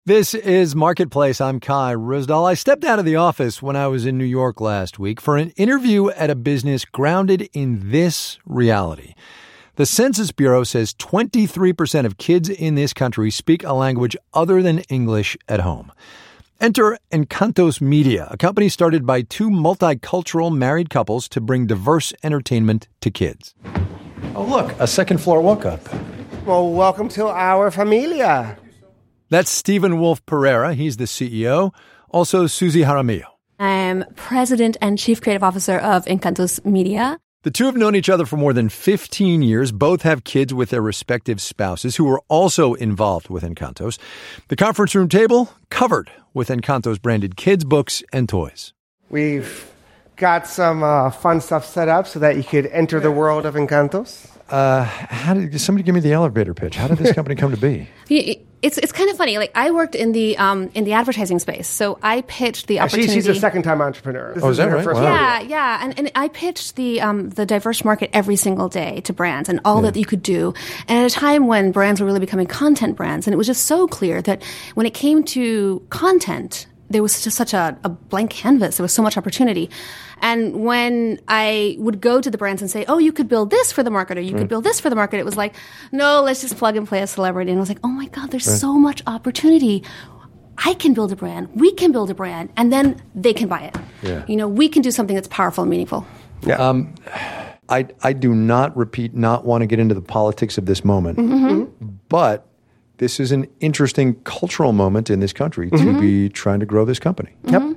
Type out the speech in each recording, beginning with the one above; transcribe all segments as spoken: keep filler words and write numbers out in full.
This is Marketplace. I'm Kai Ryssdal. I stepped out of the office when I was in New York last week for an interview at a business grounded in this reality. The Census Bureau says twenty-three percent of kids in this country speak a language other than English at home. Enter Encantos Media, a company started by two multicultural married couples to bring diverse entertainment to kids. Oh, look, a second floor walk-up. Well, welcome to our familia. That's Stephen Wolf Pereira. He's the C E O. Also, Susie Jaramillo. I'm president and chief creative officer of Encantos Media. The two have known each other for more than fifteen years. Both have kids with their respective spouses who are also involved with Encantos. The conference room table covered with Encantos branded kids' books and toys. We've got some uh, fun stuff set up so that you could enter the world of Encantos. Uh, how did somebody give me the elevator pitch? How did this company come to be? It's it's kind of funny. Like I worked in the um in the advertising space, so I pitched the Actually, opportunity. she's a second time entrepreneur. This oh, is that her right? First Wow. Yeah, yeah, and and I pitched the um the diverse market every single day to brands and all yeah. that you could do. And at a time when brands were really becoming content brands, and it was just so clear that when it came to content, there was just such a, a blank canvas. There was so much opportunity. And when I would go to the brands and say, oh, you could build this for the market or you right. could build this for the market, it was like, no, let's just plug and play a celebrity. And I was like, oh, my God, there's right. so much opportunity. I can build a brand. We can build a brand. And then they can buy it. Yeah. You know, we can do something that's powerful and meaningful. Yeah. Um, I, I do not, repeat, not want to get into the politics of this moment. Mm-hmm. But this is an interesting cultural moment in this country mm-hmm. to be trying to grow this company. Mm-hmm. Yep.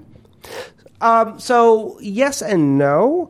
Um, so, yes and no.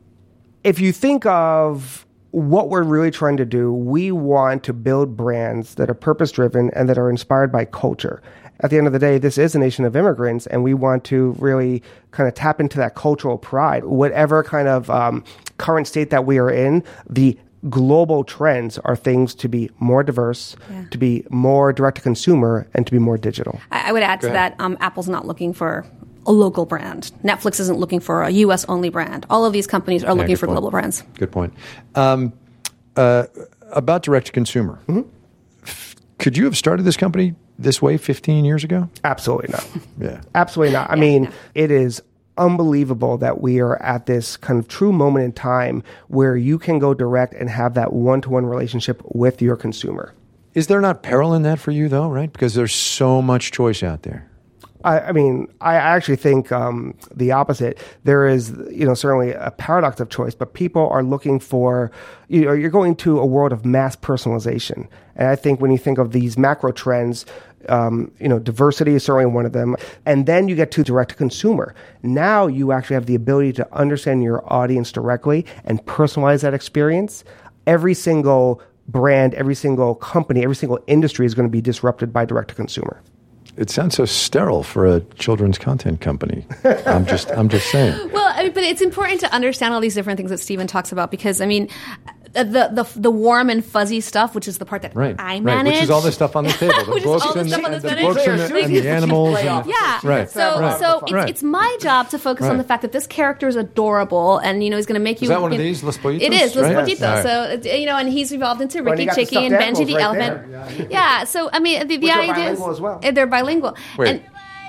If you think of what we're really trying to do, we want to build brands that are purpose-driven and that are inspired by culture. At the end of the day, this is a nation of immigrants, and we want to really kind of tap into that cultural pride. Whatever kind of um, current state that we are in, the global trends are things to be more diverse, yeah. to be more direct-to-consumer, and to be more digital. I, I would add Go to ahead. that um, Apple's not looking for a local brand. Netflix isn't looking for a U S-only brand. All of these companies are yeah, looking for point. global brands. Good point. Um, uh, about direct-to-consumer, mm-hmm. F- could you have started this company this way fifteen years ago? Absolutely not. yeah. Absolutely not. I yeah, mean, no. It is unbelievable that we are at this kind of true moment in time where you can go direct and have that one-to-one relationship with your consumer. Is there not peril in that for you, though, right? Because there's so much choice out there. I, I mean, I actually think um, the opposite. There is, you know, certainly a paradox of choice, but people are looking for, you know, you're going to a world of mass personalization. And I think when you think of these macro trends, um, you know, diversity is certainly one of them. And then you get to direct to consumer. Now you actually have the ability to understand your audience directly and personalize that experience. Every single brand, every single company, every single industry is going to be disrupted by direct to consumer. It sounds so sterile for a children's content company. I'm just, I'm just saying. Well, I mean, but it's important to understand all these different things that Stephen talks about because, I mean, the the the warm and fuzzy stuff, which is the part that right, I manage, right, which is all the stuff on the table, the books and the, and the books and the, and the animals, and the, yeah. Right. So, right. so it's, right. it's my job to focus right. on the fact that this character is adorable, and you know, he's going to make you. Is that one you of know, these Los Pollitos? It is Los right? Pollitos. Yes. So you know, and he's evolved into Ricky well, Chicky and Benji the right elephant. Yeah. yeah. So I mean, the, the Which idea are bilingual is as well. they're bilingual. Wait. And,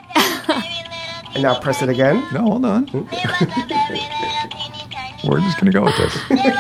and now press it again. No, hold on. We're just going to go with this.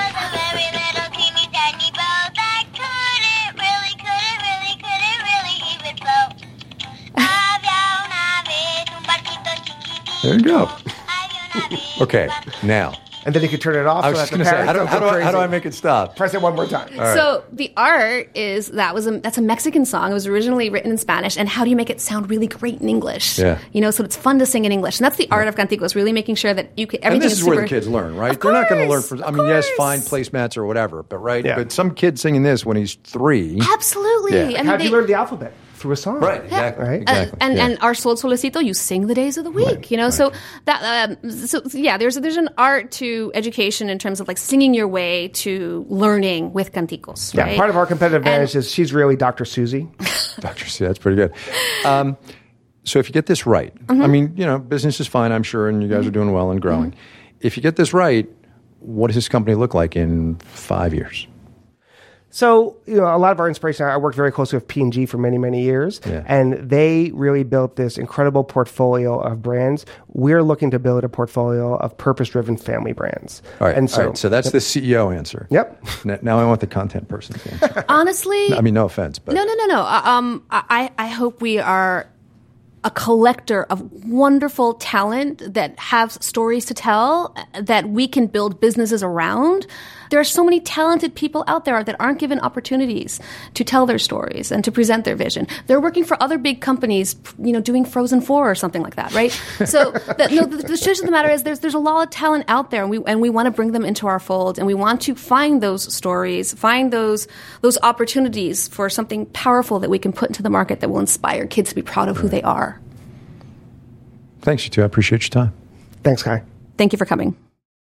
There you go. Okay, now. And then you could turn it off. I was so just going to say, how do, how, do I, how do I make it stop? Press it one more time. Right. So the art is that was a that's a Mexican song. It was originally written in Spanish. And how do you make it sound really great in English? Yeah. You know, so it's fun to sing in English. And that's the art of Canticos, really making sure that you can. Everything and this is, is super, where the kids learn, right? Of They're course, not going to learn from. I mean, course. yes, find placemats or whatever, but right. Yeah. But some kid singing this when he's three. Absolutely. Yeah. I mean, How do they, you learn the alphabet? Through a song. Right, exactly. Right? exactly. Uh, and yeah. and our Sol Solecito, you sing the days of the week, right, you know. right. So that um, so yeah, there's there's an art to education in terms of like singing your way to learning with Canticos. Yeah, right? part of our competitive advantage and, is she's really Doctor Susie. Doctor Susie, that's pretty good. Um, so if you get this right, mm-hmm. I mean, you know, business is fine, I'm sure, and you guys mm-hmm. are doing well and growing. Mm-hmm. If you get this right, what does this company look like in five years? So, you know, a lot of our inspiration, I worked very closely with P and G for many, many years, Yeah. and they really built this incredible portfolio of brands. We're looking to build a portfolio of purpose-driven family brands. All right, and so, all right, so that's yep. the C E O answer. Yep. N- Now I want the content person's answer. Honestly, I mean, no offense, but no, no, no, no. Uh, Um, I, I hope we are a collector of wonderful talent that have stories to tell that we can build businesses around. There are so many talented people out there that aren't given opportunities to tell their stories and to present their vision. They're working for other big companies, you know, doing Frozen four or something like that, right? So, the, no, the, the truth of the matter is there's there's a lot of talent out there, and we and we want to bring them into our fold, and we want to find those stories, find those those opportunities for something powerful that we can put into the market that will inspire kids to be proud of who they are. thanks, you two. I appreciate your time. Thanks, Kai. Thank you for coming.